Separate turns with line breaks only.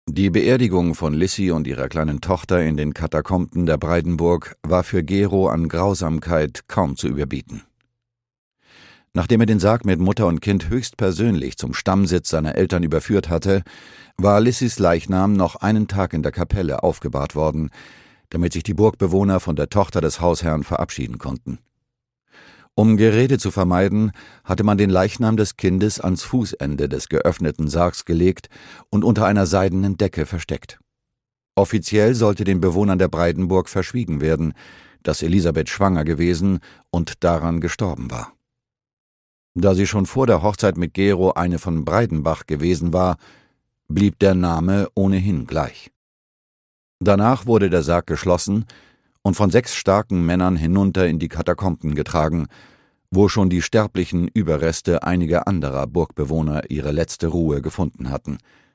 Die Beerdigung von Lissy und ihrer kleinen Tochter in den Katakomben der Breidenburg war für Gero an Grausamkeit kaum zu überbieten. Nachdem er den Sarg mit Mutter und Kind höchstpersönlich zum Stammsitz seiner Eltern überführt hatte, war Lissys Leichnam noch einen Tag in der Kapelle aufgebahrt worden, damit sich die Burgbewohner von der Tochter des Hausherrn verabschieden konnten. Um Gerede zu vermeiden, hatte man den Leichnam des Kindes ans Fußende des geöffneten Sargs gelegt und unter einer seidenen Decke versteckt. Offiziell sollte den Bewohnern der Breidenburg verschwiegen werden, dass Elisabeth schwanger gewesen und daran gestorben war. Da sie schon vor der Hochzeit mit Gero eine von Breidenbach gewesen war, blieb der Name ohnehin gleich. Danach wurde der Sarg geschlossen und von 6 starken Männern hinunter in die Katakomben getragen, wo schon die sterblichen Überreste einiger anderer Burgbewohner ihre letzte Ruhe gefunden hatten –